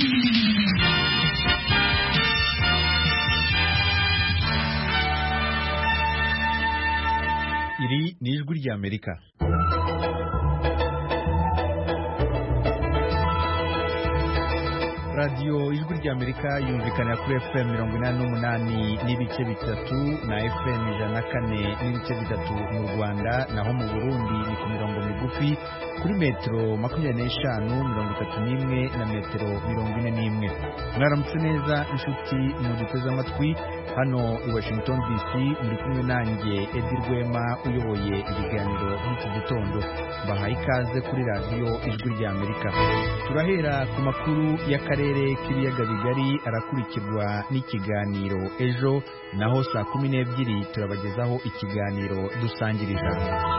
Iri ni ijwi ry'Amerika. Radio ijwi ry'Amerika yumvikana kuri FM 88 n'ibice bitatu na FM 104 n'ibice bitatu mu Rwanda, naho mu Burundi ni ku mirongo migufi kuri metero 25, 31 na metero 41. Mwaramutse neza inshuti muduteze amatwi hano i Washington DC, muri kumwe nanjye Edi Rwema uyoboye ibiganiro by'iki gitondo. Bahaye ikaze kuri radio ijwi ry'Amerika. Turahera ku makuru y'akarere k'ibiyaga bigari, arakurikirwa n'ikiganiro ejo, naho saa 12 turabagezaho ikiganiro dusangirije.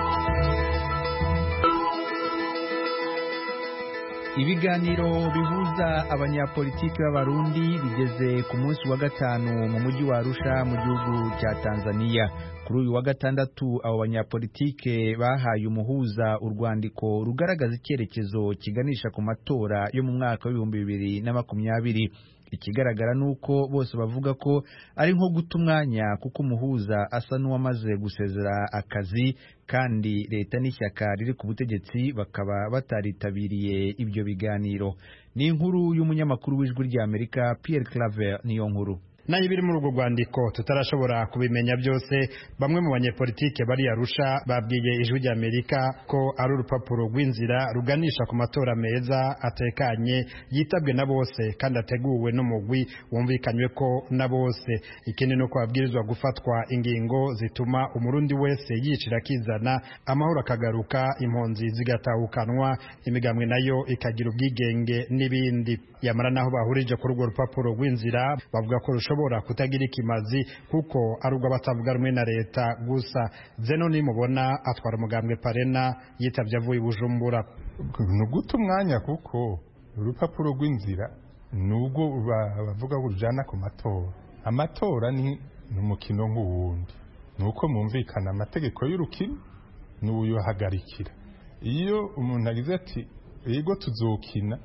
Ibiganiro bihuza abanyapolitiki b'Abarundi bigeze ku munsi wa gatanu mu mujyi wa Arusha mu gihugu cya Tanzania. Kuri uyu wa gatandatu abo banyapolitike bahaye umuhuza urwandiko rugaragaza icyerekezo kiganisha ku matora yo mu mwaka wa 2020. Ikigaragara nuko bose bavuga ko ari nko guta umwanya, kuko umuhuza asa n'uwamaze gusezera akazi, kandi leta n'ishyaka riri ku butegetsi bakaba bataritabiriye ibyo biganiro. Ni inkuru y'umunyamakuru w'ijwi ry'Amerika Pierre Claver niyo nkuru. Nayo ibiri muri urwo rwandiko tutarashobora kubimenya byose, bamwe mu banyepolitike bari Arusha babwiye ijwi ry'Amerika ko ari urupapuro rw'inzira ruganisha ku matora meza atekanye, yitabwe na bose kandi ateguwe n'umugwi wumvikanywe ko na bose. Ikindi nuko babwirizwa gufatwa ingingo zituma umurundi wese yicira kizana, amahoro akagaruka, impunzi zigatahukanwa, imigambwe nayo ikagira ubwigenge n'ibindi. Yamara naho bahurije kuri urwo rupapuro rw'inzira, bavuga ko rushobora kutagira ikimazi kuko ari ubwo batavuga rumwe na leta gusa. Zeno nimubona atwara umugambwe Parena yitavye avuye Bujumbura. Nuguta umwanya kuko urupapuro rw'inzira nubwo bavuga ko rujana ku matora. Amatora ni umukino nk'uwundi, nuko mumvikana amategeko y'urukino n'uyohagarikira. Iyo umuntu agize ati yego tuzokina,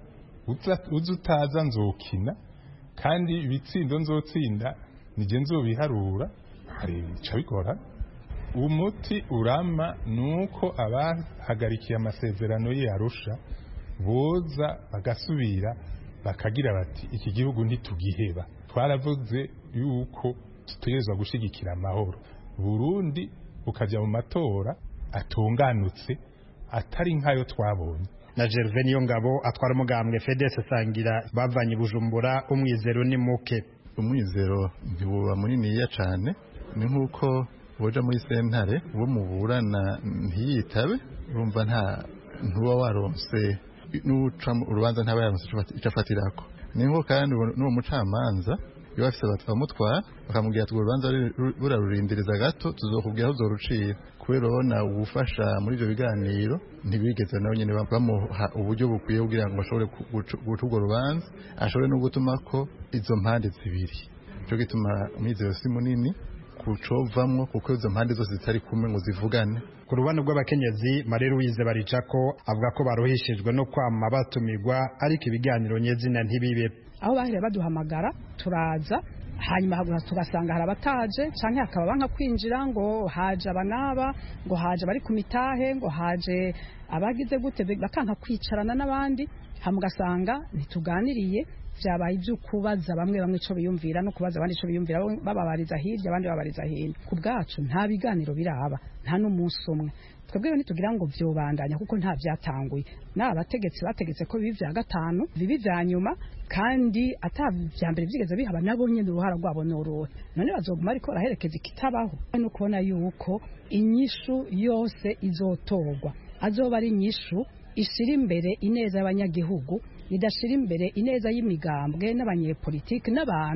utaza nzokina, kandi ibitsindo nzotsinda nije nzobiharura, arica bigora. Umuti urama nuko abahagarikiye amasezerano y'Arusha boza bagasubira bakagira bati iki gihugu ntitugiheba. Twaravuze yuko tutegerezwa gushigikira amahoro. Burundi bukaja mu matora atunganutse, atari nkayo twabonye. Na Gervais Niyongabo atwara umugambwe FDS Sangira bavanye Bujumbura, umwizero ni muke. Umwizero ntibuba muniniya cyane, ni nkuko boja muri sentare uwo muburana ntiyitabe, urumva ntuba waronse n'uca urubanza ntaba yaronse icafatirako. Ni nko kandi n'uwo mucamanza iyo bafise batwamutwara bakamubwira ati urubanza burarurindiriza gato tuzokubwira aho uzorucira, kubera ubona ubufasha muri ibyo biganiro ntibigeze nawe nyine bamuha uburyo bukwiye kugira ngo ashobore guca urwo rubanza, ashobore no gutuma ko izo mpande zibiri. Cyo gituma umwizero si munini kucovamwo, kuko izo mpande zose zitari kumwe ngo zivugane. Ku rubano rw'abakenyezi, Marie Louise Baricako avuga ko baruhishijwe no kwama batumirwa, ariko ibiganiro nyezina ntibibe. Aho bahire baduhamagara turaza, hanyuma tugasanga hari abataje, canke hakaba banka kwinjira ngo haje abanaba, ngo haje bari ku mitahe, ngo haje abagize gute, bakanka kwicarana n'abandi, hamugasanga ntituganiriye. Vyabaye ibyo kubaza bamwe ico biyumvira no kubaza abandi ico biyumvira, bababariza hirya abandi babariza hino. Ku bwacu nta biganiro biraba, nta n'umunsi umwe. Twebwe ntitugira ngo vyobandanya kuko nta vyatanguye. N'abategetsi bategetse ko bibi vya gatanu, bibi vya nyuma, kandi atavya mbere vyigeze bihaba, nabo nyene uruhara rwabo n'uruhe. None bazoguma ariko raherekeza ikitabaho. No kubona yuko inyishu yose izotorwa azoba ari inyishu ishira imbere ineza y'abanyagihugu, idashira imbere ineza y'imigambwe n'abanyepolitiki n'abantu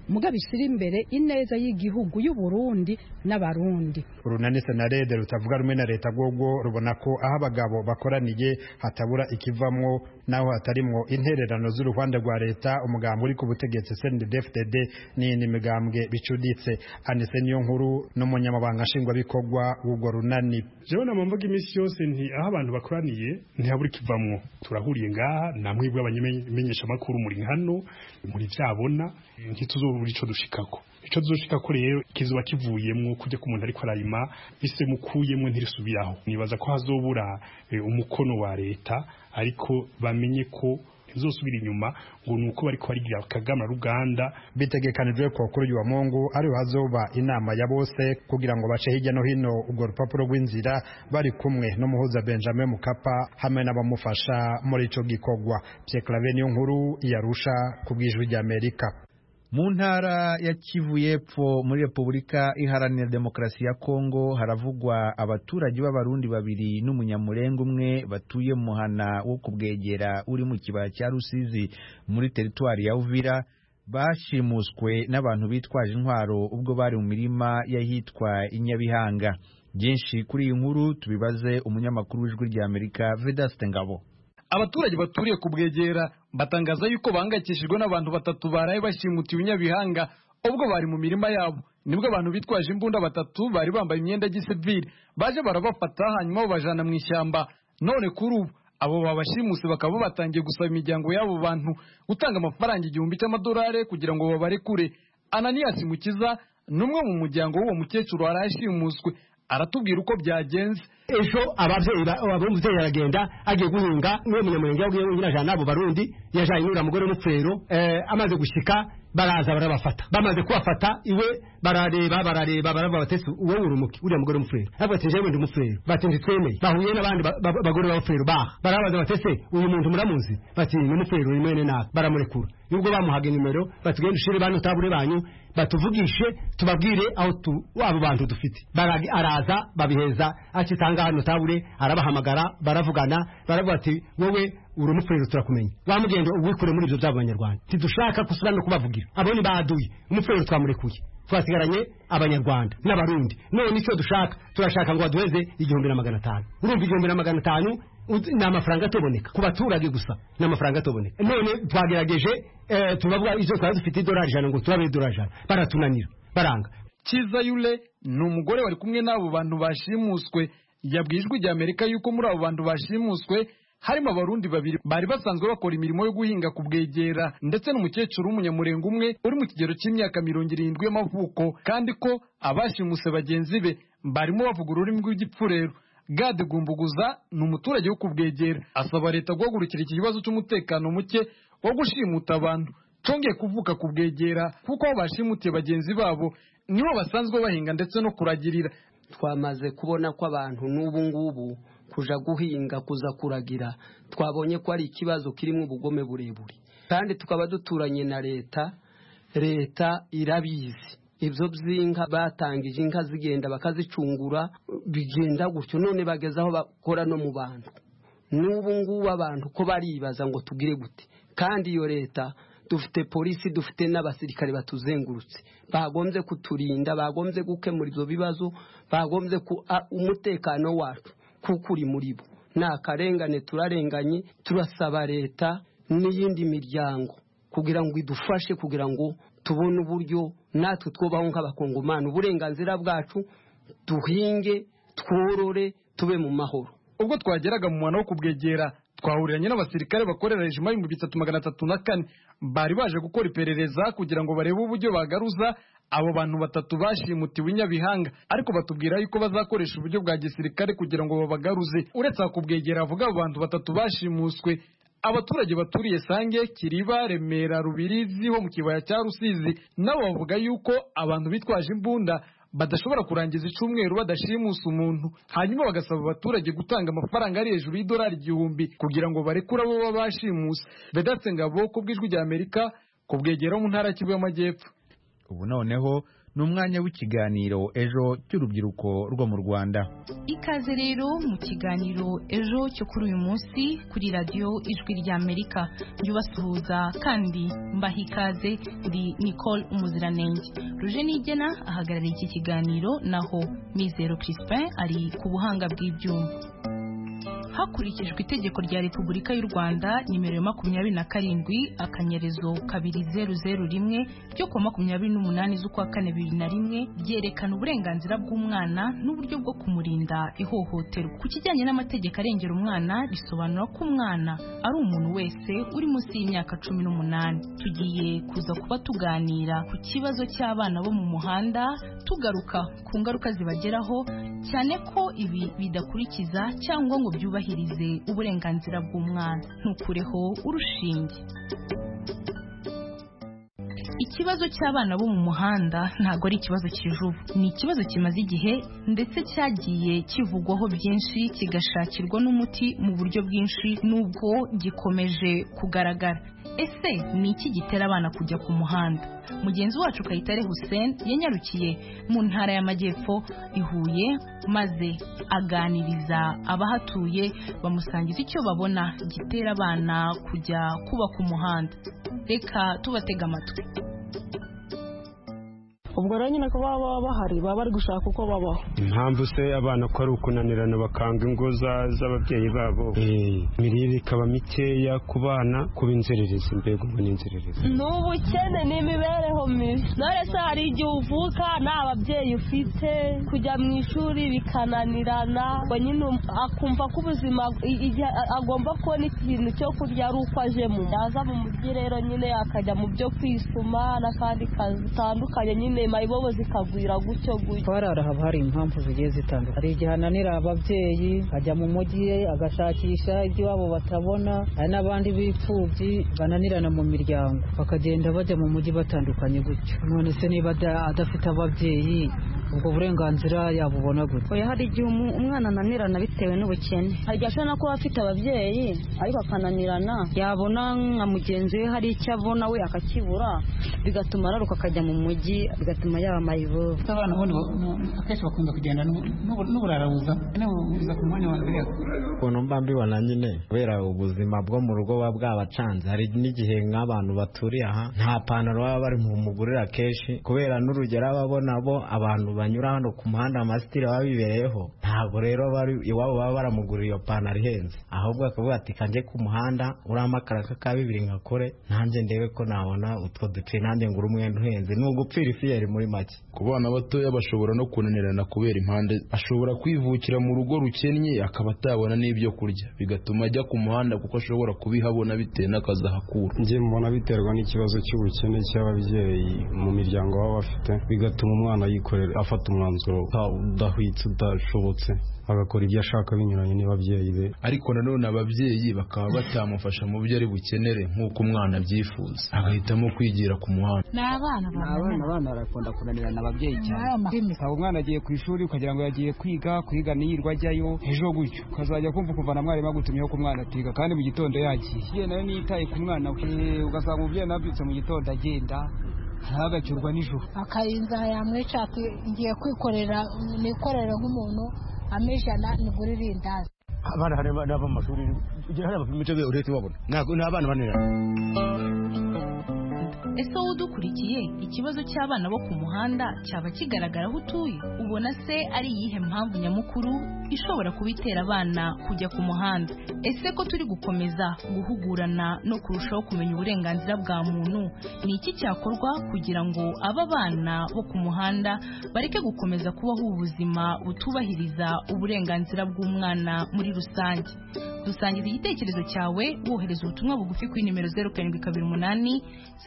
mugabe ishyira imbere ineza y'igihugu y'u Burundi n'abarundi. Urunani Senarede rutavuga rumwe na leta rwogo rubona ko aho abagabo bakoraniye hatabura ikivamwo naho hatarimwo intererano z'uruhande rwa leta umugambi uri ku butegetsi CNDD-FDD n'indi migambwe bicuditse. Anise Niyonkuru n'umunyamabanga nshingwabikorwa w'urwo runani. Jewe namamvuga imisi yose nti aho abantu bakoraniye ntihabura ikivamwo. Turahuriye ngaha namwe bw'abamenyesha makuru muri hano muri vyabona ntituzobura ico dushikako. Ico tuzoshikako rero kizuba kivuyemwo kujya ku muntu ariko arayima bise mukuyemwe ntirisubiraho. Nibaza ko hazobura umukono wa leta ariko bamenye ko izosubira inyuma ngo nuko bariko barigira Kagame Ruganda. Bitegekanijwe ko kuri uyu wa Mungu ari hazoba inama ya bose kugira ngo bace hirya no hino ubwo rupapuro rw'inzira bari kumwe n'umuhuza Benjamin Mkapa hamwe n'abamufasha muri ico gikorwa. Pierre Claver Niyonkuru yarusha kubwijwi rya Amerika. Mu ntara ya Kivu y'Epfo muri Repubulika Iharanira Demokarasi ya Kongo haravugwa abaturage b'abarundi babiri n'umunyamurengo umwe batuye mu muhana wo kubwegera uri mu kibaya cya Rusizi muri teritwari ya Uvira bashimuswe n'abantu bitwaje intwaro ubwo bari mu mirima yahitwa Inyabihanga. Byinshi kuri iyi nkuru tubibaze umunyamakuru w'ijwi rya Amerika Vedaste Ngabo. Abaturage baturiye kubwegera batangaza yuko bangakishijwe n'abantu batatu baraye bashimutiwe Inyabihanga ubwo bari mu mirima yabo. Nibwo abantu bitwaje imbunda batatu bari bambaye imyenda y'isivili baje barabafata hanyuma bajana mu ishyamba. None kuri ubu abo babashimuse bakaba batangiye gusaba imiryango y'abo bantu gutanga amafaranga 1,000 cy'amadolari kugira ngo babarekure. Ananias Mukiza numwe mu muryango w'uwo mukecuru arashimuswe aratubwira uko byagenze. Ejo abavyeyi aragenda agiye guhinga niwe munyamurenge yagiye yinajana nabo barundi yajanye n'ura mugore n'upfero amaze gushika baraza barabafata bamaze kubafata iwe barareba barabatese uwo urumuki uri mugore n'upfero abo ati jewe ndi umupfero bati nditwemeye bahuye n'abandi bagore b'upfero barabaza batese uyu muntu muramuzi bati ni umupfero uri mwene naka baramurekura nubwo bamuhaga nimero batugenda ushire bantu tabure banyu batuvugishe tubabwire aho abo bantu dufite araza babiheza akitanga hano tabure arabahamagara baravugana baravuga ati wowe uri umupfero turakumenya wamugende ubikure muri ibyo by'abanyarwanda tidushaka kusura no kubavugira abone baduye umupfero twamurekuye twasigaranye abanyarwanda n'abarundi none icyo dushaka turashaka ngo aduheze 1,500 urumva 1,500 na amafaranga atoboneka ku baturage gusa na amafaranga atoboneka none twagerageje tubavuga izo twari dufite $100 ngo turabe $100 baratunanira baranga. Kiza Yule ni umugore wari kumwe n'abo bantu bashimuswe yabwijwe rya Amerika yuko muri abo bantu bashimuswe harimo abarundi babiri bari basanzwe bakora imirimo yo guhinga kubwegera ndetse n'umukecuru w'umunyamurengo umwe uri mu kigero cy'imyaka 70 y'amavuko kandi ko abashimuse bagenzi be barimo bavuga ururimi rw'igipfurero. Gade Gumbuguza ni umuturage wo kubwegera asaba leta guhagurukira iki kibazo cy'umutekano muke wo gushimuta abantu congeye kuvuka kubwegera kuko bashimutiye bagenzi babo nibo basanzwe bahinga ndetse no kuragirira. Twamaze kubona ko abantu n'ubu ngubu kuja guhinga kuza kuragira twabonye ko ari ikibazo kirimo ubugome burebure kandi tukaba duturanye na leta irabizi ibyo by'inka batangije inka zigenda bakazicungura bigenda gutyo none bagezaho bakora no mu bantu n'ubu ngubu abantu ko baribaza ngo tugire gute kandi iyo leta dufite polisi dufite n'abasirikare batuzengurutse bagombye kuturinda bagombye gukemura ibyo bibazo bagombye umutekano wacu kuko uri muri bo nakarengane turarenganye turasaba leta n'iyindi miryango kugira ngo idufashe kugira ngo tubone uburyo natwe twobaho nk'abakongomani uburenganzira bwacu duhinge tworore tube mu mahoro. Ubwo twageraga mu mwana wo kubwegera twahuriranye n'abasirikare bakorera rejima y'ibihumbi 334 bari baje gukora iperereza kugira ngo barebe uburyo bagaruza abo bantu batatu bashimutiwe Inyabihanga ariko batubwira yuko bazakoresha uburyo bwa gisirikare kugira ngo babagaruze. Uretse kubwegera avuga abo bantu batatu bashimuswe abaturage baturiye Sange Kiriba Remera Rubirizi ho mu kibaya cya Rusizi nabo bavuga yuko abantu bitwaje imbunda badashobora kurangiza icumweru badashimusa umuntu hanyuma bagasaba abaturage gutanga amafaranga ari hejuru $1,000 kugira ngo barekure abo babashimusa. Vedaste Ngabo kubwijwi rya Amerika kubwegera mu ntara Kivu y'Amajyepfo. Ubu noneho ni umwanya w'ikiganiro ejo cy'urubyiruko rwo mu Rwanda. Ikaze rero mu kiganiro ejo cyo kuri uyu munsi kuri radio Ijwi ry'Amerika. Yubasuhuza kandi mbaha ikaze ndi Nicole Umuziranenge. Roger Nigena ahagarariye iki kiganiro, naho Mizero Crispin ari ku buhanga bw'ibyuma. Hakurikijwe itegeko rya Repubulika y'u Rwanda nimero 27 akanyerezo 2001 ryo ku 28 z'ukwa 2001 ryerekana uburenganzira bw'umwana n'uburyo bwo kumurinda ihohoterwa. Ku kijyanye n'amategeko arengera umwana, bisobanura ko umwana ari umuntu wese uri munsi y'imyaka 18. Tugiye kuza kuba tuganira ku kibazo cy'abana bo mu muhanda, tugaruka ku ngaruka zibageraho, cyane ko ibi bidakurikiza cyangwa ngo byubahirize uburenganzira bw'umwana. Ntukureho urushinge. Ikibazo cy'abana bo mu muhanda ntago ari ikibazo kijubu, ni ikibazo kimaze igihe ndetse cyagiye kivugwaho byinshi, kigashakirwa n'umuti mu buryo bwinshi, nubwo gikomeje kugaragara. Ese ni iki gitera abana kujya ku muhanda? Mugenzi wacu Kayitare Hussein yanyarukiye mu ntara y'Amajyepfo i Huye, maze aganiriza abahatuye bamusangiza icyo babona gitera abana kujya kuba ku muhanda. Reka tubatega amatwi. Ubwo rero nyine ko baba bahari, baba bari gushaka uko babaho. Impamvu se abana ko ari ukunanirana bakanga ingo z'ababyeyi babo, imirire ikaba mikeya ku bana, kuba inzererezi, mbega ngo ni inzererezi. N'ubukene n'imibereho mibi. None se hari igihe uvuka nta babyeyi ufite, kujya mu ishuri bikananirana, ngo nyine akumva ko ubuzima igihe agomba kubona ikintu cyo kurya ari uko aje mu yaza mu mujyi, rero nyine akajya mu byo kwisuma n'akandi kazi bitandukanye, nyine mayibobo zikagwira gutyo gutyo. Barara haba hari impamvu zigiye zitandukanye. Hari igihe ananira ababyeyi, ajya mu mujyi agashakisha ibyo wabo batabona. Hari n'abandi b'ipfubyi bananirana mu miryango, bakagenda bajya mu mujyi batandukanye gutyo. None se niba adafite ababyeyi, ubwo burenganzira yabubona gutyo? Oya, hari igihe umwana ananirana bitewe n'ubukene. Hari igihe ashobora no kuba afite ababyeyi ariko akananirana, yabona nka mugenzi we hari icyo abona we akakibura, bigatuma araruka akajya mu mujyi, bigatuma yaba mayibobo. Abana bo akenshi bakunda kugenda n'uburarabuza ku mwanya wa mbere. Ukuntu mba mbibona nyine, kubera ubuzima bwo mu rugo buba bwabacanze. Hari n'igihe nk'abantu baturiye aha nta pantaro baba bari mu mugurira kenshi, kubera n'urugero ababona bo abantu banyura hano ku muhanda amasitiri baba bibereyeho, ntabwo rero bari iwabo baba baramugurira iyo pantaro ihenze, ahubwo akavuga ati kanjye ku muhanda urama akaraka ka 2 ngakore nanjye ndebe ko nabona utwo duce nanjye ngura umwenda uhenze. Ni ugupfira ifiyeri muri make. Ku bana batoya bashobora no kunanirana kubera impande, ashobora kwivukira mu rugo rukennye akaba atabona n'ibyo kurya, bigatuma ajya ku muhanda kuko ashobora kubihabona bitewe n'akazi ahakura. Njye mbona biterwa n'ikibazo cy'ubukene cy'ababyeyi mu miryango baba bafite, bigatuma umwana yikorera afata umwanzuro udahwitse udashobotse, agakora ibyo ashaka binyuranye n'ababyeyi be. Ariko nanone ababyeyi bakaba batamufasha mu byo ari bukenere nk'uko umwana abyifuza, agahitamo kwigira ku muhanda. Abana barakunda kunanirana ababyeyi cyane. Umwana agiye ku ishuri ukagira ngo yagiye kwiga niyirwa ajyayo, ejo gutyo ukazajya kumva kuva na mwarimu agutumyeho ku mwana atiga, kandi mu gitondo yagiye. Nayo niyitaye ku mwana we, ugasanga umubyeyi nabyutse mu gitondo agenda ntagacyurwa nijoro, akayinza yamwica ati ngiye nikorera nk'umuntu amijana nigurira indazi. Abana hari n'abo mu mashuri igihe hari abafite uretse babona ntabwo n'abana banira. Ese wowe udukurikiye, ikibazo cy'abana bo ku muhanda cyaba kigaragara aho utuye? Ubona se ari iyihe mpamvu nyamukuru ishobora kubitera abana kujya ku muhanda? Ese ko turi gukomeza guhugurana no kurushaho kumenya uburenganzira bwa muntu, ni iki cyakorwa kugira ngo aba bana bo ku muhanda bareke gukomeza kubaho ubuzima butubahiriza uburenganzira bw'umwana muri rusange? Dusangiza igitekerezo cyawe wohereza ubutumwa bugufi kuri nimero 0728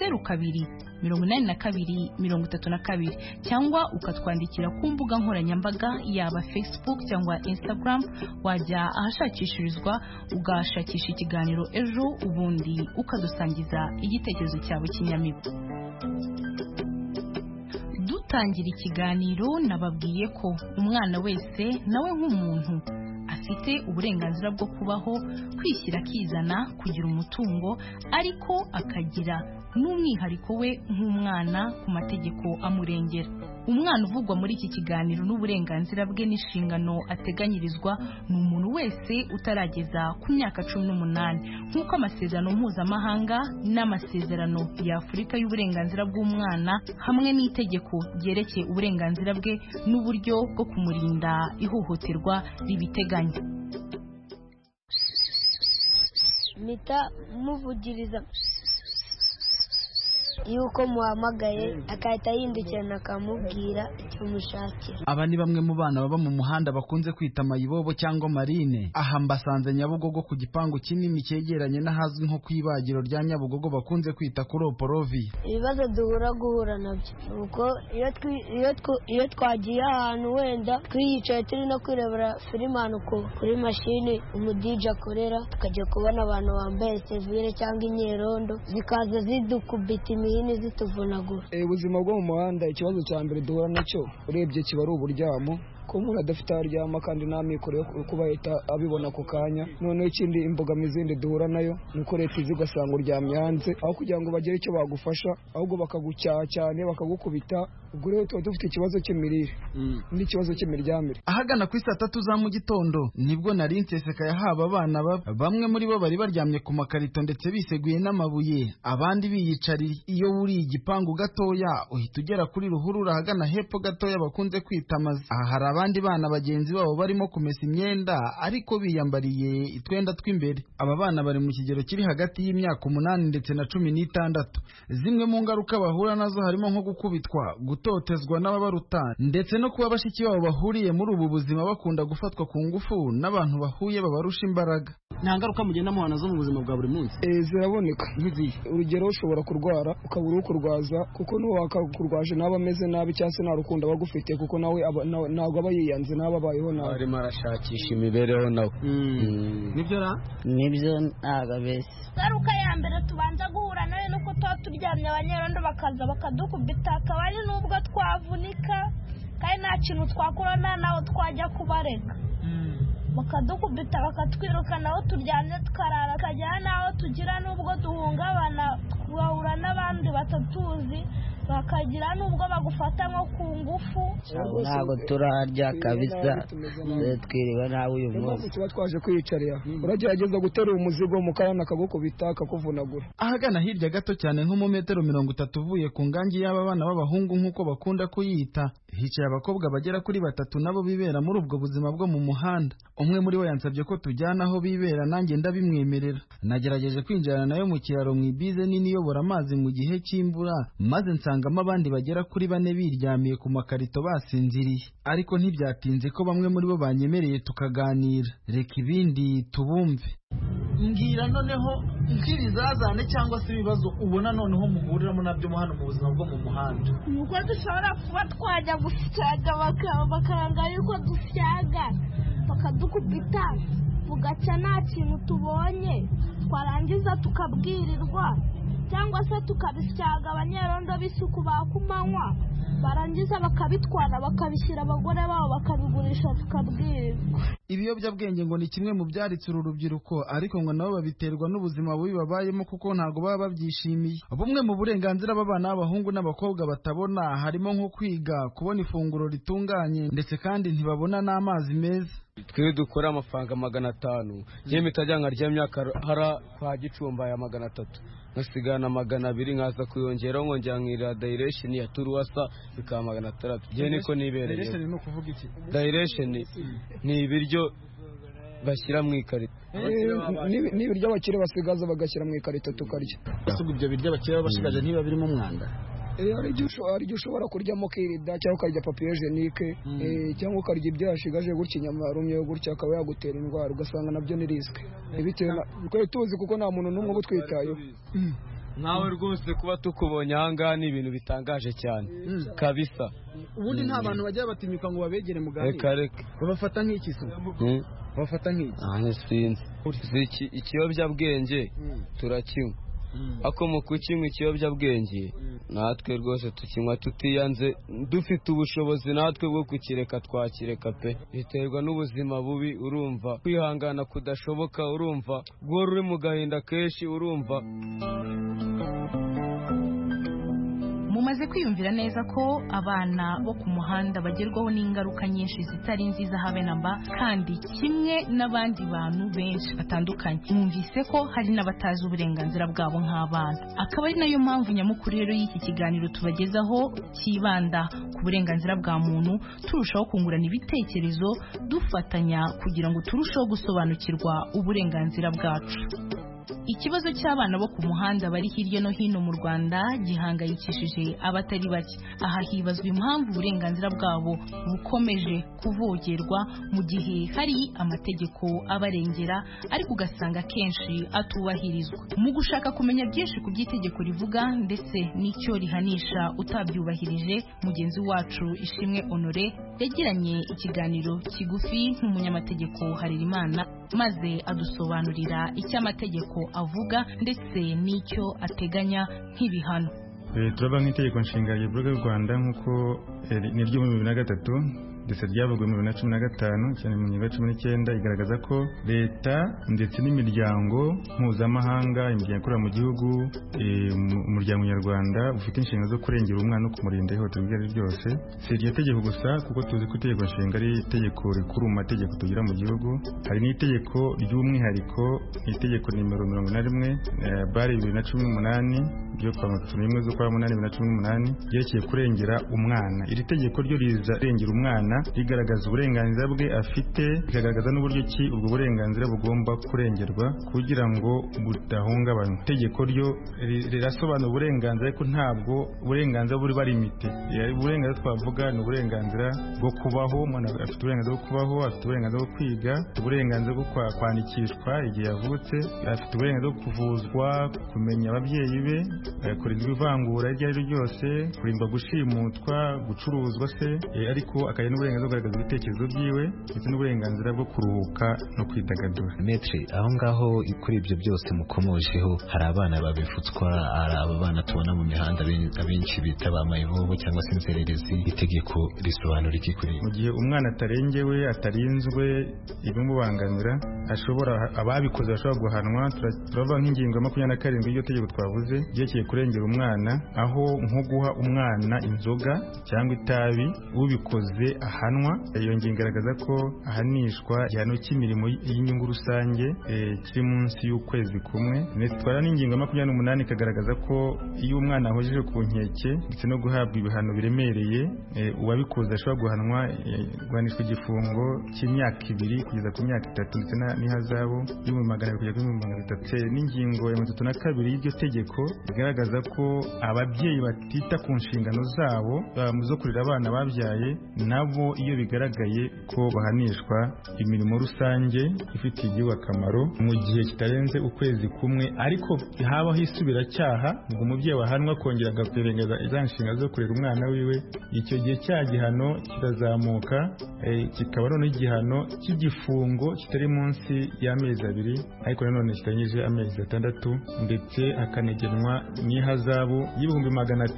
02 cyangwa ukatwandikira ku mbuga nkoranyambaga yaba Facebook cyangwa Instagram. Wajya ahashakishirizwa ugashakisha ikiganiro ejo, ubundi ukadusangiza igitekerezo cyawe kinyamibwa. Dutangira ikiganiro nababwiye ko umwana wese nawe nk'umuntu afite uburenganzira bwo kubaho, kwishyira akizana, kugira umutungo, ariko akagira n'umwihariko we nk'umwana ku mategeko amurengera. Umwana uvugwa muri iki kiganiro n'uburenganzira bwe n'inshingano ateganyirizwa ni umuntu wese utarageza ku myaka 18 nk'uko amasezerano mpuzamahanga n'amasezerano ya Afurika y'uburenganzira bw'umwana hamwe n'itegeko ryerekeye uburenganzira bwe n'uburyo bwo kumurinda ihohoterwa ribiteganya. Mita muvugiriza yuko muhamagaye akahita yindukirana akamubwira icyo mushakira. Aba ni bamwe mu bana baba mu muhanda bakunze kwita mayibobo cyangwa marine. Aha mbasanze Nyabugogo ku gipangu kinini cyegeranye n'ahazwi nko kwibagiro rya Nyabugogo bakunze kwita kuroporovi. Ibibazo duhura nabyo uko iyo twagiye ahantu wenda twiyicaye turi no kwirebera filime kuri mashini umudije akorera, tukajya kubona abantu bambaye sevire cyangwa imyerondo zikaza zidukubita imihini zituvunagura. Ubuzima bwo mu muhanda ikibazo cya mbere duhura nacyo urebye kiba ari uburyamo, ko umuntu adafite aho aryama kandi nta mikoro yo kuba leta abibona ku kanya. Noneho ikindi imbogamizi zindi duhura nayo ni uko leta izi ugasanga uryamye hanze aho kugira ngo bagire icyo bagufasha, ahubwo bakagucyaha cyane bakagukubita. Ubwo rero tuba dufite ikibazo cy'imirire n'ikibazo cy'imiryamire. Ahagana ku 3 za mu gitondo nibwo nari nseseka yahaba abana bamwe muri bo bari baryamye ku makarito ndetse biseguye n'amabuye, abandi biyicariye. Iyo wuri igipangu gatoya uhita ugera kuri ruhurura ahagana hepfo gatoya bakunze kwita amazi. Aha hari abandi bana bagenzi babo barimo kumesa imyenda ariko biyambariye itwenda tw'imbere. Aba bana bari mu kigero kiri hagati y'imyaka 8 ndetse na 16. Zimwe mu ngaruka bahura nazo harimo nko gukubitwa, gutotezwa n'ababaruta ndetse no kuba bashiki babo bahuriye muri ubu buzima bakunda gufatwa ku ngufu n'abantu bahuye babarusha imbaraga. Nta ngaruka mugenda muhana zo mu buzima bwa buri munsi? Ziraboneka. Urugero ushobora kurwara ukabura ukurwaza kuko n'uwakakurwaje naba ameze nabi cyangwa se nta rukundo abagufite kuko nawe ntabwo aba yiyanze naba abayeho nawe. Arimo arashakisha imibereho nawe. Nibyo ra? Nibyo ntabwo bese. Ngaruka ya mbere tubanza guhura nawe nuko tuba turyamye abanyerondo bakaza bakadukubita, akaba ari nubwo twavunika kandi nta kintu twakora naho twajya kubareka. Bakadukubita bakatwirukana aho turyamye tukarara, tukajya naho tugira nubwo duhungabana twahura n'abandi batatuzi bakagira nubwo bagufata nko ku ngufu. Ntabwo turarya kabisa, twiriwe nawe uyu munsi. Tuba twaje kwiyicarira uragerageza gutera umuzigo mu karana akagukubita akakuvunagura. Ahagana hirya gato cyane nko mu metero 30 uvuye ku ngangi y'aba bana b'abahungu nk'uko bakunda kuyita, hicaye abakobwa bagera kuri 3 nabo bibera muri ubwo buzima bwo mu muhanda. Umwe muri bo yansabye ko tujyana aho bibera, nanjye ndabimwemerera. Nagerageje kwinjirana nayo mu kiraro mu ibize nini iyobora amazi mu gihe cy'imbura, maze nsangamo abandi bagera kuri 4 biryamiye ku makarito basinziriye. Ariko ntibyatinze ko bamwe muri bo banyemereye tukaganira. Reka ibindi tubumve. Mbwira noneho nk'ibizazane cyangwa se ibibazo ubona noneho muhuriramo nabyo hano mu buzima bwo mu muhanda. Nuko dushobora kuba twajya gusyaga bakanga yuko dusyaga bakadukubita bugacya nta kintu tubonye, twarangiza tukabwirirwa cyangwa se tukabisyaga abanyerondo b'isuku bakumanywa, barangiza bakabitwara bakabishyira abagore babo bakabigurisha tukabwirirwa. Ibiyobyabwenge ngo ni kimwe mu byaritse uru rubyiruko, ariko ngo nabo babiterwa n'ubuzima bubi babayemo kuko ntago baba babyishimiye. Bumwe mu burenganzira b'abana b'abahungu n'abakobwa batabona harimo nko kwiga, kubona ifunguro ritunganye ndetse kandi ntibabona n'amazi meza. Twe dukora amafaranga 500, je mitajyanga ry'imyaka hara kwa Gicumba ya 300, ngasigana 200 nkaza kuyongera nkongera nkira direction ya Turuwasa bikaba 600. Je niko nibereye. Direction ni ukuvuga iki? Direction ni ibiryo bashyira mu ikarito. Ni ibiryo abakire basigaza bagashyira mu ikarito tukarya. Asuga ibyo biryo abakire bashikaje ntiba birimo umwanda. Hari igihe ushobora kuryamo kirida cyangwa ukarya papiye jenike cyangwa ukarya ibyo yashigaje gutya inyama yarumye gutya akaba yagutera indwara ugasanga nabyo ni risike. Bitewe tuzi kuko nta muntu n'umwe ubutwitayeho. Nawe rwose kuba tukubonye ahangaha ni ibintu bitangaje cyane kabisa. Ubundi nta bantu bajya batinyuka ngo babegere mugani. Reka babafata nk'iki se? Babafata nk'iki? Sinzi. Ikiyobyabwenge turakinywa, ako mu kukinywa ikiyobyabwenge natwe rwose tukinywa tutiyanze, dufite ubushobozi natwe bwo kukireka twakireka pe. Biterwa n'ubuzima bubi, urumva kwihangana kudashoboka, urumva guhora uri mu gahinda kenshi, urumva. tumaze kwiyumvira neza ko abana bo ku muhanda bagerwaho n'ingaruka nyinshi zitari nziza habe namba, kandi kimwe n'abandi bantu benshi batandukanye. Mwumvise ko hari n'abatazi uburenganzira bwabo nk'abana. Akaba ari nayo mpamvu nyamukuru rero y'iki kiganiro tubagezaho kibanda ku burenganzira bwa muntu, turushaho kungurana ibitekerezo, dufatanya kugira ngo turusheho gusobanukirwa uburenganzira bwacu. Ikibazo cy'abana bo ku muhanda bari hirya no hino mu Rwanda gihangayikishije abatari bake. Aha hibazwa impamvu uburenganzira bwabo bukomeje kuvogerwa mu gihe hari amategeko abarengera, ariko ugasanga kenshi atubahirizwa. Mu gushaka kumenya byinshi ku by'itegeko rivuga ndetse n'icyo rihanisha utabyubahirije, mugenzi wacu Ishimwe Honore yagiranye ikiganiro kigufi n'umunyamategeko Harerimana, maze adusobanurira icyo amategeko avuga ndetse n'icyo ateganya nk'ibihano. Turava nk'itegeko nshinga ry'u Rwanda nk'uko ni ryo mu 2003 ndetse ryavuguwe mu 2015 cyane mu ngingo ya 19 igaragaza ko leta ndetse n'imiryango mpuzamahanga, imiryango ikorera mu gihugu, umuryango nyarwanda ufite inshingano zo kurengera umwana no kumurinda ihohoterwa iryo ari ryose. Si iryo tegeko gusa, kuko tuzi ko itegeko nshinga ari itegeko rikuru mu mategeko tugira mu gihugu. Hari n'itegeko ry'umwihariko, itegeko nimero 41 bare 2018 ryo kwa 31 z'ukwa 8 2018 ryerekeye kurengera umwana. Iri tegeko ryo riza rengera umwana, rigaragaza uburenganzira bwe afite, rikagaragaza n'uburyo ki ubwo burenganzira bugomba kurengerwa kugira ngo budahungabanywa. Itegeko ryo rirasobanura uburenganzira, ariko ntabwo uburenganzira buri barimite. Uburenganzira twavuga ni uburenganzira bwo kubaho, umuntu afite uburenganzira bwo kubaho, afite uburenganzira bwo kwiga, uburenganzira bwo kwandikishwa igihe yavutse, afite uburenganzira bwo kuvuzwa, kumenya ababyeyi be, kurindwa ivangura iryo ari ryo ryose, kurindwa gushimutwa, gucuruzwa se, ariko akagira n'uburenganzira bwo kugaragaza ibitekerezo byiwe ndetse n'uburenganzira bwo kuruhuka no kwidagadura. Metre, aho ngaho kuri ibyo byose mukomojeho, hari abana babifutswa, hari aba bana tubona mu mihanda abenshi bita ba mayibobo cyangwa se inzererezi. Itegeko risobanura iki kuri mu gihe umwana atarengewe, atarinzwe ibimubangamira, ababikoze bashobora guhanwa. Turava nk'ingingo ya 27 y'iryo tegeko twavuze ryerekeye kurengera umwana, aho nko guha umwana inzoga cyangwa itabi ubikoze ahanwa. Iyo ngingo igaragaza ko ahanishwa igihano cy'imirimo y'inyungu rusange kiri munsi y'ukwezi kumwe. Twara n'ingingo ya 28 ikagaragaza ko iyo umwana ahojeje ku nkeke ndetse no guhabwa ibihano biremereye, uwabikoze ashobora guhanishwa igifungo cy'imyaka 2 kugeza ku myaka 3 ndetse n'ihazabu y'Rwanda kugeza kuri $300. N'ingingo ya 32 y'iryo tegeko igaragaza ko ababyeyi batita ku nshingano zabo zo kurera abana babyaye, nabo iyo bigaragaye ko bahanishwa imirimo rusange ifitiye igihugu akamaro mu gihe kitarenze ukwezi kumwe, ariko habaho isubiracyaha ngo umubyeyi wahanwa kongera agaperengeza iza nshinga zo kurera umwana wiwe, icyo gihe cya gihano kirazamuka kikaba noneho igihano cy'igifungo kitari munsi y'amezi 2, ariko nanone kitarengeje amezi 6, ndetse hakanegenwa n'ihazabu y'ibihumbi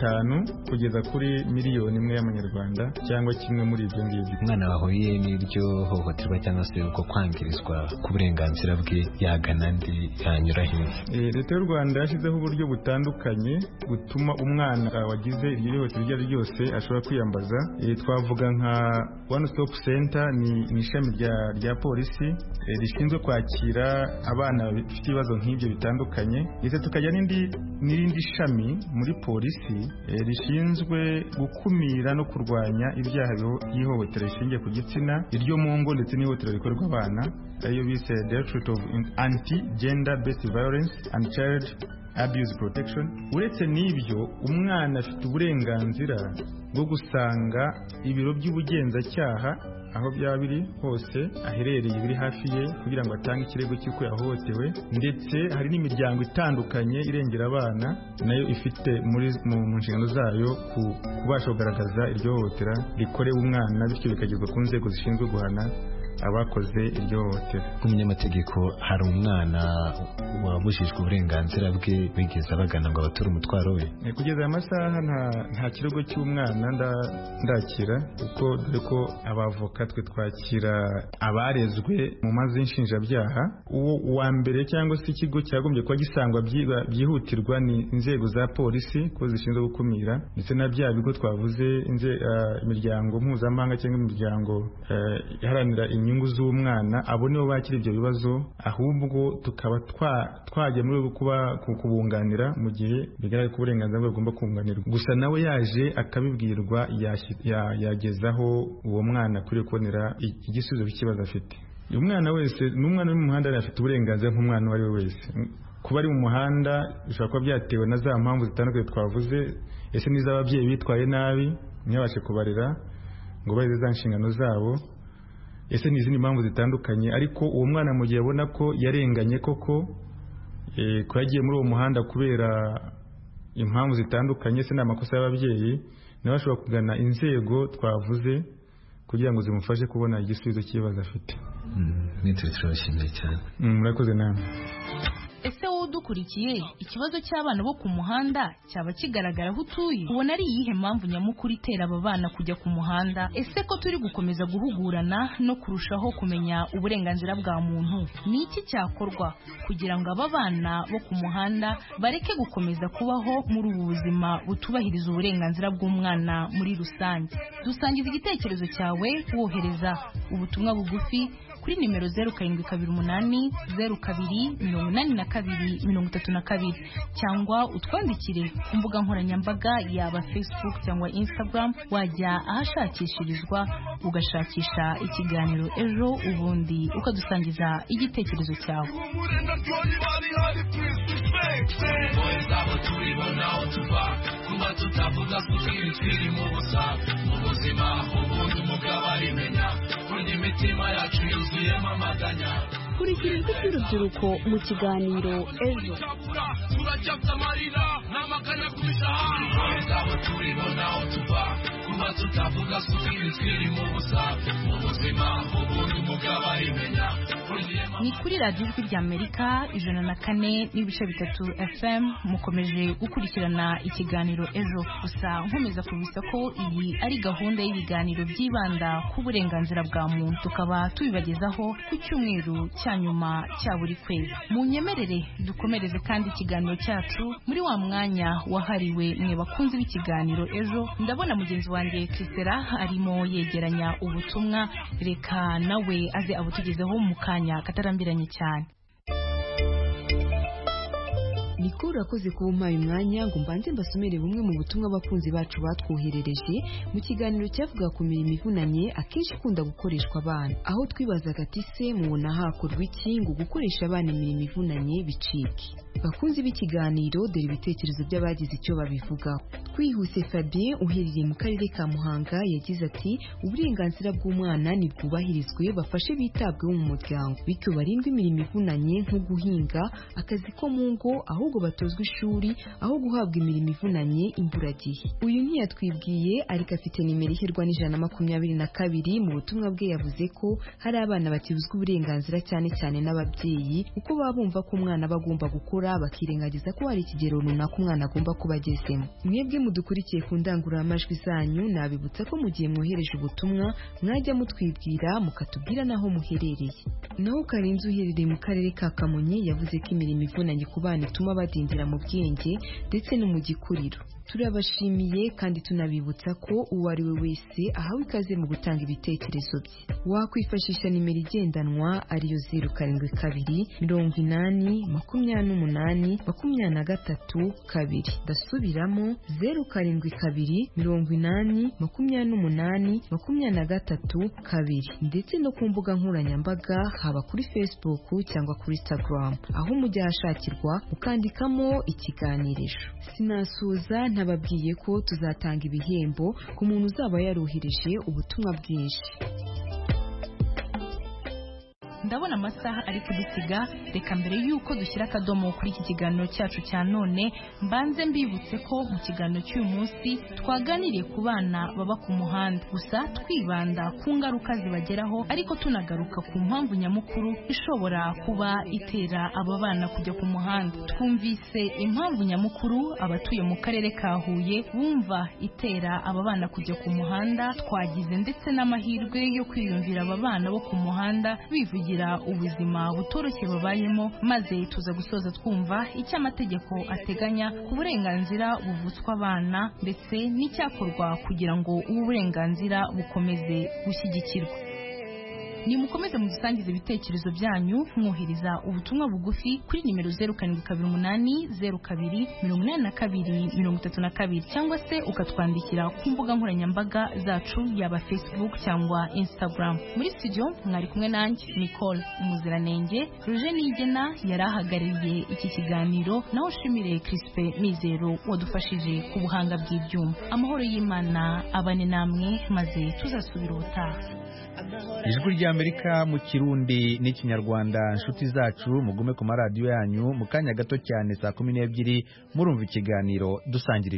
500 kugeza kuri $1,000,000 y'amanyarwanda cyangwa kimwe muri ibyo ngibyo. Umwana wahuye n'iryo hohoterwa cyangwa se uko kwangirizwa ku burenganzira bwe yagana ndi yanyura hehe? Leta y'u Rwanda yashyizeho uburyo butandukanye butuma umwana wagize iryo hohoterwa iryo ari ryose ashobora kwiyambaza. Twavuga nka One Stop Center, ni ishami rya polisi rishinzwe kwakira abana bafite ibibazo nk'ibyo bitandukanye, ndetse tukajya n'irindi shami muri polisi rishinzwe gukumira no kurwanya ibyaha by'ihohotera rishingiye ku gitsina, iryo mu ngo ndetse n'ihohotera rikorerwa abana, ariyo bise Directorate of Anti-Gender Based Violence and Child Abuse Protection. Uretse n'ibyo, umwana afite uburenganzira bwo gusanga ibiro by'ubugenzacyaha aho byaba biri hose aherereye biri hafi ye kugira ngo atange ikirego cy'uko yahohotewe, ndetse hari n'imiryango itandukanye irengera abana nayo ifite mu nshingano zayo kubasha kugaragaza iryo hohotera rikorewe umwana, bityo bikagezwa ku nzego zishinzwe guhana abakoze iryo hohotera. Nk'umunyamategeko hari umwana wabujijwe uburenganzira bwe bigeze abagana ngo abature umutwaro we? Kugeza aya masaha nta kirego cy'umwana ndakira, kuko dore ko abavoka twe twakira abarezwe mu mazi y'inshinjabyaha. Uwa mbere cyangwa se ikigo cyagombye kuba gisangwa byihutirwa ni inzego za polisi ko zishinzwe gukumira, ndetse na bya bigo twavuze, imiryango mpuzamahanga cyangwa imiryango iharanira inyungu z'umwana. Abo nibo bakira ibyo bibazo, ahubwo tukaba twajya muri kubunganira mu gihe bigaragara ko uburenganzira bwe bugomba kunganirwa. Gusa nawe yaje akabibwirwa yagezaho uwo mwana akwiriye kubonera igisubizo cy'ikibazo afite. Umwana wese n'umwana uri mu muhanda afite uburenganzira nk'umwana uwo ari we wese. Kuba ari mu muhanda bishobora kuba byatewe na za mpamvu zitandukanye twavuze. Ese n'iz'ababyeyi bitwaye nabi ntibabashe kubarera ngo barize za nshingano zabo, ese n'izindi mpamvu zitandukanye. Ariko uwo mwana mu gihe abona ko yarenganye koko, ko yagiye muri uwo muhanda kubera impamvu zitandukanye, se n'amakosa y'ababyeyi, nawe ashobora kugana inzego twavuze kugira ngo zimufashe kubona igisubizo cy'ibibazo afite. Mwitwe turabashimiye cyane. Murakoze namwe. Ese wowe udukurikiye, ikibazo cy'abana bo ku muhanda cyaba kigaragara aho utuye? Ubona ari iyihe mpamvu nyamukuru itera aba bana kujya ku muhanda? Ese ko turi gukomeza guhugurana no kurushaho kumenya uburenganzira bwa muntu, ni iki cyakorwa kugira ngo aba bana bo ku muhanda bareke gukomeza kubaho muri ubu buzima butubahiriza uburenganzira bw'umwana muri rusange? Dusangiza igitekerezo cyawe wohereza ubutumwa bugufi kuri nimero 0728 02 82 cyangwa utwandikire ku mbuga nkoranyambaga yaba Facebook cyangwa Instagram. Wajya ahashakishirizwa ugashakisha ikiganiro ejo, ubundi ukadusangiza igitekerezo cyawe. Kurikira ijwi ry'urubyiruko mu kiganiro ejo. Ni kuri radiyo ijwi ry'Amerika 104.3 FM. Mukomeje gukurikirana ikiganiro ejo. Gusa nkomeza kubisa ko iyi ari gahunda y'ibiganiro byibanda ku burenganzira bwa muntu, tukaba tubibagezaho ku cyumweru cya nyuma cya buri kwezi. Mu nyemerere dukomereze kandi ikiganiro cyacu muri wa mwanya wahariwe mwe bakunzi b'ikiganiro ejo. Ndabona mugenzi wanjye Christera arimo yegeranya ubutumwa, reka nawe aze abutugezeho mu kanya katarambiranye cyane. Niko urakoze kuba umpaye umwanya ngo mbanze mbasomere bumwe mu butumwa abakunzi bacu batwoherereje mu kiganiro cyavuga ku mirimo ivunanye akenshi ikunda gukoreshwa abana, aho twibazaga ati se mubona hakorwa iki ngo gukoresha abana imirimo ivunanye bicike? Bakunzi b'ikiganiro, dore ibitekerezo by'abagize icyo babivugaho. Twihuse Fabien uherereye mu karere ka Muhanga yagize ati uburenganzira bw'umwana nibwubahirizwe, bafashe bitabweho mu muryango, bityo barindwe imirimo ivunanye nko guhinga, akazi ko mu ngo, ahubwo batozwe ishuri aho guhabwa imirimo ivunanye imburagihe. Uyu ntiyatwibwiye ariko afite nimero iherwa n'122. Mu butumwa bwe yavuze ko hari abana bakibuzwa uburenganzira cyane cyane n'ababyeyi, kuko baba bumva ko umwana aba agomba gukora, bakirengagiza ko hari ikigero runaka umwana agomba kuba agezemo. Mwebwe mudukurikiye ku ndangururamajwi zanyu, nabibutsa ko mu gihe mwohereje ubutumwa mwajya mutwibwira mukatubwira naho muherereye. Naho Karenzi uherereye mu karere ka Kamonyi yavuze ko imirimo ivunanye ku bana ituma badindira mu bwenge ndetse no mu gikuriro. Turabashimiye kandi tunabibutsa ko uwo ari we wese ahawe ikaze mu gutanga ibitekerezo bye. Wakwifashisha nimero igendanwa ariyo 07 80 28 23 Ndasubiramo 07 80 28 23 ndetse no ku mbuga nkoranyambaga haba kuri Facebook cyangwa kuri Instagram, aho mujya hashakirwa ukandikamo ikiganirisho. Sinasuza ntababwiye ko tuzatanga ibihembo ku muntu uzaba yarohereje ubutumwa bwinshi. ndabona amasaha ari kudusiga, reka mbere y'uko dushyira akadomo kuri iki kiganiro cyacu cya none mbanze mbibutse ko mu kiganiro cy'uyu munsi twaganiriye ku bana baba ku muhanda, gusa twibanda ku ngaruka zibageraho ariko tunagaruka ku mpamvu nyamukuru ishobora kuba itera aba bana kujya ku muhanda. Twumvise impamvu nyamukuru abatuye mu karere ka Huye bumva itera aba bana kujya ku muhanda, twagize ndetse n'amahirwe yo kwiyumvira aba bana bo ku muhanda bivugira ubuzima butoroshye babayemo, maze tuza gusoza twumva icyo amategeko ateganya ku burenganzira buvutswa abana ndetse n'icyakorwa kugira ngo ubu burenganzira bukomeze gushyigikirwa. Nimukomeze mudusangize ibitekerezo byanyu mwohereza ubutumwa bugufi kuri nimero 0728028232 cyangwa se ukatwandikira ku mbuga nkoranyambaga zacu yaba Facebook cyangwa Instagram. Muri studio mwari kumwe nanjye Nicole Umuziranenge, Roger Nigena yarahagarariye iki kiganiro, naho Shimire Crispe Mizero wadufashije ku buhanga bw'ibyuma. Amahoro y'Imana abane namwe maze tuzasubira ubutaha. Ijwi ry'Amerika mu Kirundi n'Ikinyarwanda. Inshuti zacu mugume ku maradiyo yanyu, mu kanya gato cyane saa 12 murumva ikiganiro dusangira